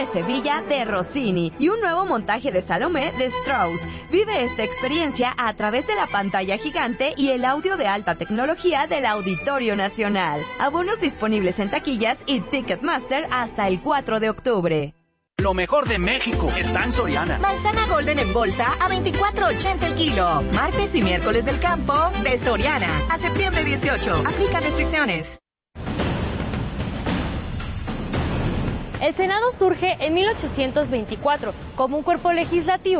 Sevilla de Rossini y un nuevo montaje de Salomé de Strauss. Vive esta experiencia a través de la pantalla gigante y el audio de alta tecnología del Auditorio Nacional. Abonos disponibles en taquillas y Ticketmaster hasta el 4 de octubre. Lo mejor de México está en Soriana. Manzana Golden en bolsa a $24.80 el kilo. Martes y miércoles del campo de Soriana. A septiembre 18. Aplica restricciones. El Senado surge en 1824 como un cuerpo legislativo